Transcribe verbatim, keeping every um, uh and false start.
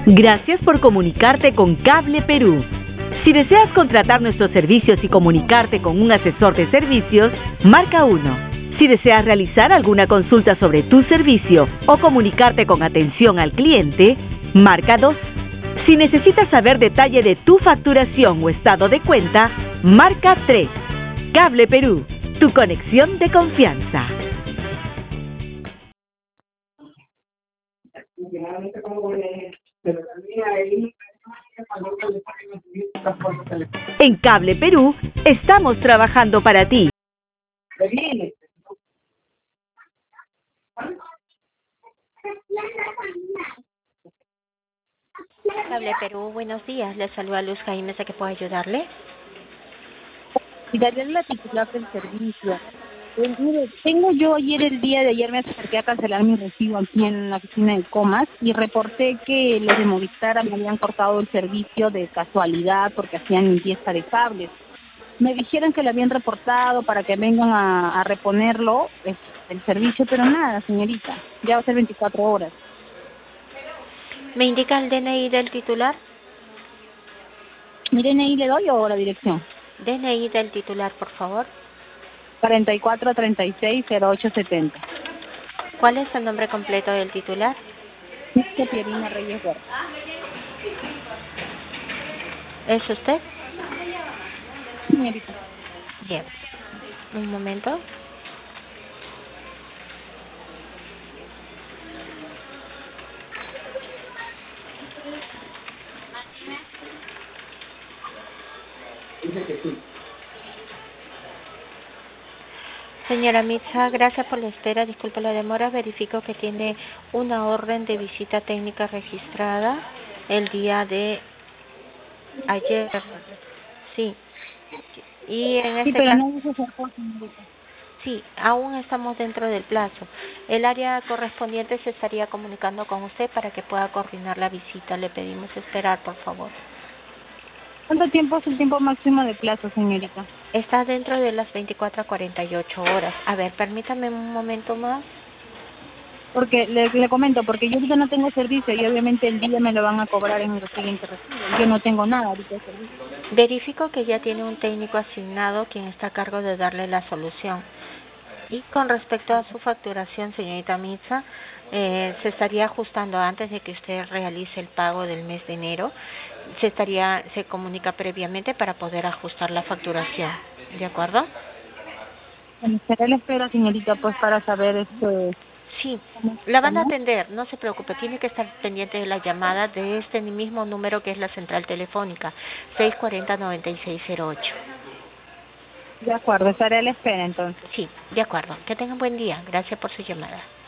Gracias por comunicarte con Cable Perú. Si deseas contratar nuestros servicios y comunicarte con un asesor de servicios, marca uno. Si deseas realizar alguna consulta sobre tu servicio o comunicarte con atención al cliente, marca dos. Si necesitas saber detalle de tu facturación o estado de cuenta, marca tres. Cable Perú, tu conexión de confianza. En Cable Perú, estamos trabajando para ti. Cable Perú, buenos días. Les saluda Luz Jaime, ¿sé que puedo ayudarle? Y darle la titular del servicio. Eh, mire, tengo yo ayer, el día de ayer me acerqué a cancelar mi recibo aquí en la oficina de Comas y reporté que los de Movistar me habían cortado el servicio de casualidad porque hacían limpieza de cables. Me dijeron que lo habían reportado para que vengan a, a reponerlo, es, el servicio, pero nada, señorita, ya va a ser veinticuatro horas. ¿Me indica el D N I del titular? ¿Mi D N I le doy o la dirección? D N I del titular, por favor. cuarenta y cuatro treinta y seis cero ocho setenta. ¿Cuál es el nombre completo del titular? Dice Pierina Reyes Huerta. ¿Es usted? Señorita. Bien. Un momento. Señora Mitza, gracias por la espera. Disculpe la demora. Verifico que tiene una orden de visita técnica registrada el día de ayer. Sí. Y en Sí, este pero caso, no dice esa cosa, señorita. sí, aún estamos dentro del plazo. El área correspondiente se estaría comunicando con usted para que pueda coordinar la visita. Le pedimos esperar, por favor. ¿Cuánto tiempo es el tiempo máximo de plazo, señorita? Está dentro de las veinticuatro a cuarenta y ocho horas. A ver, permítame un momento más. Porque le, le comento, porque yo ahorita no tengo servicio y obviamente el día me lo van a cobrar en el siguiente recibo. Yo no tengo nada ahorita de servicio. Verifico que ya tiene un técnico asignado quien está a cargo de darle la solución. Y con respecto a su facturación, señorita Mitza, eh, se estaría ajustando antes de que usted realice el pago del mes de enero. Se estaría, se comunica previamente para poder ajustar la facturación. ¿De acuerdo? Me estaré a la espera, señorita, pues para saber este... Sí, ¿cómo la van a estamos? atender, no se preocupe, tiene que estar pendiente de la llamada de este mismo número que es la central telefónica, seis cuatro cero, nueve seis cero ocho. De acuerdo, estaré a la espera entonces. Sí, de acuerdo. Que tengan buen día. Gracias por su llamada.